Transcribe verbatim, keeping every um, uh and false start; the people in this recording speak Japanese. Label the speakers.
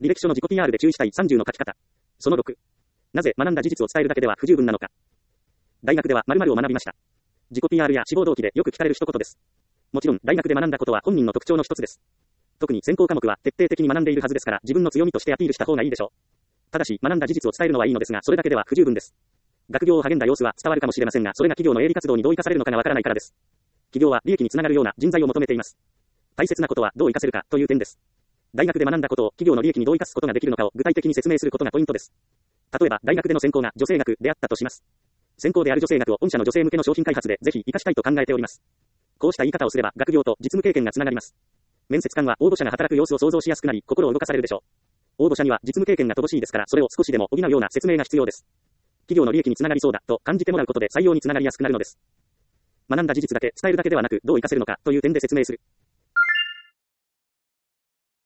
Speaker 1: 履歴書の自己 ピーアール で注意したいさんじゅうの書き方。そのろく。なぜ学んだ事実を伝えるだけでは不十分なのか。大学では〇〇を学びました。自己 ピーアール や志望動機でよく聞かれる一言です。もちろん、大学で学んだことは本人の特徴の一つです。特に専攻科目は徹底的に学んでいるはずですから、自分の強みとしてアピールした方がいいでしょう。ただし、学んだ事実を伝えるのはいいのですが、それだけでは不十分です。学業を励んだ様子は伝わるかもしれませんが、それが企業の営利活動にどう生かされるのかがわからないからです。企業は利益につながるような人材を求めています。大切なことはどう生かせるかという点です。大学で学んだことを企業の利益にどう生かすことができるのかを具体的に説明することがポイントです。例えば、大学での専攻が女性学であったとします。専攻である女性学を御社の女性向けの商品開発でぜひ活かしたいと考えております。こうした言い方をすれば、学業と実務経験がつながります。面接官は応募者が働く様子を想像しやすくなり、心を動かされるでしょう。応募者には実務経験が乏しいですから、それを少しでも補うような説明が必要です。企業の利益につながりそうだと感じてもらうことで採用につながりやすくなるのです。学んだ事実だけ伝えるだけではなく、どう活かせるのかという点で説明する。